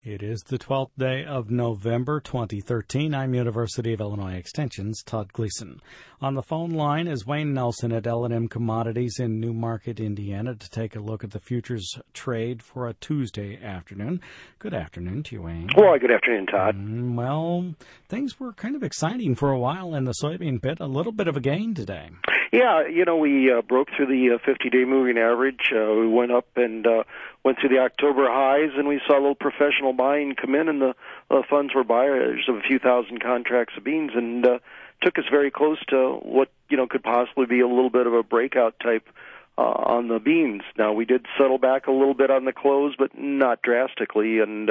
It is the 12th day of November 2013. I'm University of Illinois Extension's Todd Gleason. On the phone line is Wayne Nelson at L&M Commodities in Newmarket, Indiana, to take a look at the futures trade for a Tuesday afternoon. Good afternoon to you, Wayne. Well, good afternoon, Todd. Well, things were kind of exciting for a while in the soybean pit. A little bit of a gain today. Yeah, we broke through the 50-day moving average. We went up and went through the October highs, and we saw a little professional buying come in, and the funds were buyers of a few thousand contracts of beans, and took us very close to what could possibly be a little bit of a breakout type on the beans. Now, we did settle back a little bit on the close, but not drastically, and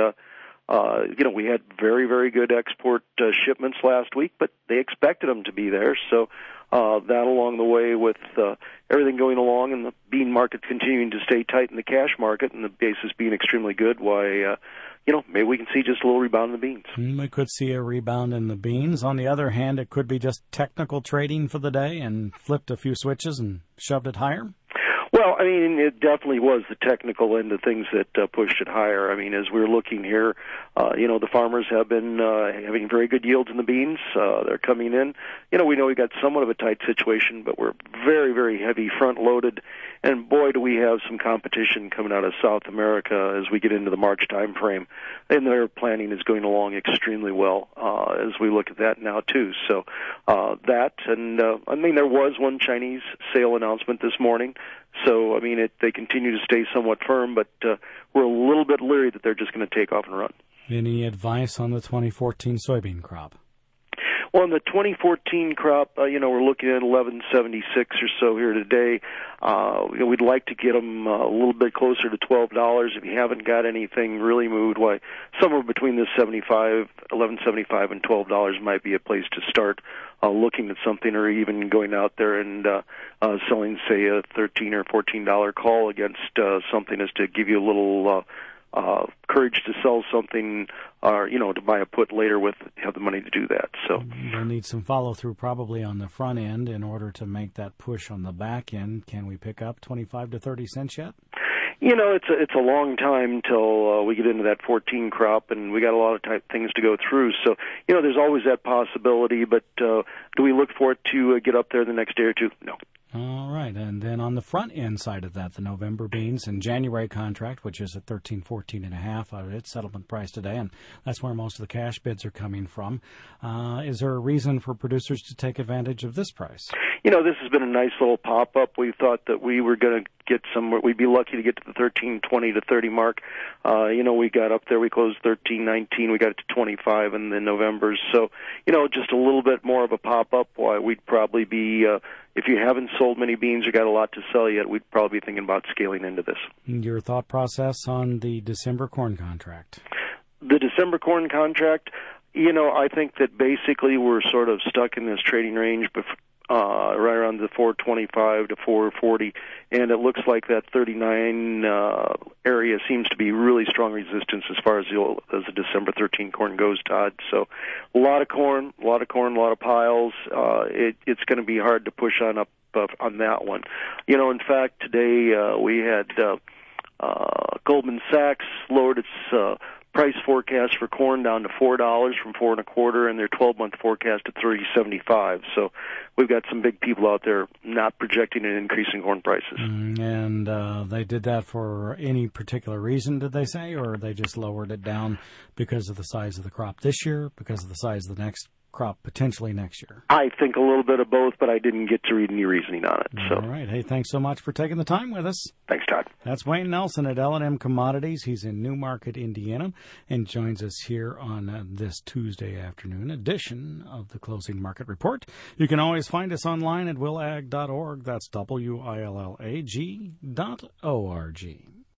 we had very, very good export shipments last week, but they expected them to be there, so that along the way with everything going along and the bean market continuing to stay tight in the cash market and the basis being extremely good, why, maybe we can see just a little rebound in the beans. We could see a rebound in the beans. On the other hand, it could be just technical trading for the day and flipped a few switches and shoved it higher. Well, it definitely was the technical end of things that pushed it higher. As we're looking here, the farmers have been having very good yields in the beans. They're coming in. We know we got somewhat of a tight situation, but we're very, very heavy front-loaded. And boy, do we have some competition coming out of South America as we get into the March time frame. And their planning is going along extremely well as we look at that now, too. So that, and there was one Chinese sale announcement this morning. So, they continue to stay somewhat firm, but we're a little bit leery that they're just going to take off and run. Any advice on the 2014 soybean crop? Well, in the 2014 crop, we're looking at 1176 or so here today. We'd like to get them a little bit closer to $12. If you haven't got anything really moved, why somewhere between this 1175 and $12 might be a place to start looking at something, or even going out there and selling, say, a $13 or $14 call against something, as to give you a little courage to sell something, or to buy a put later have the money to do that. So you'll need some follow through probably on the front end in order to make that push on the back end. Can we pick up 25 to 30 cents yet? It's a long time till we get into that 14 crop, and we got a lot of things to go through. So there's always that possibility. But do we look for it to get up there the next day or two? No. All right, and then on the front end side of that, the November beans and January contract, which is at 13.14.5 out of its settlement price today, and that's where most of the cash bids are coming from. Is there a reason for producers to take advantage of this price? This has been a nice little pop-up. We thought that we were going to get somewhere. We'd be lucky to get to the 13.20 to 30 mark. We got up there. We closed 13.19. We got it to 25 in the Novembers. So, just a little bit more of a pop-up. Why we'd probably be, if you haven't sold many beans or got a lot to sell yet, we'd probably be thinking about scaling into this. Your thought process on the December corn contract? The December corn contract, I think that basically we're sort of stuck in this trading range right around the 425 to 440, and it looks like that 39 area seems to be really strong resistance as far as the December 13 corn goes, Todd. So a lot of corn, a lot of piles. It's going to be hard to push on up on that one. In fact, today we had Goldman Sachs lowered its price forecast for corn down to $4 from $4.25, and their 12-month forecast at $3.75. So we've got some big people out there not projecting an increase in corn prices. And they did that for any particular reason, did they say, or they just lowered it down because of the size of the crop this year, because of the size of the next crop potentially next year? I think a little bit of both, but I didn't get to read any reasoning on it. So. All right. Hey, thanks so much for taking the time with us. Thanks, Todd. That's Wayne Nelson at L&M Commodities. He's in Newmarket, Indiana, and joins us here on this Tuesday afternoon edition of the Closing Market Report. You can always find us online at willag.org. That's WILLAG.org.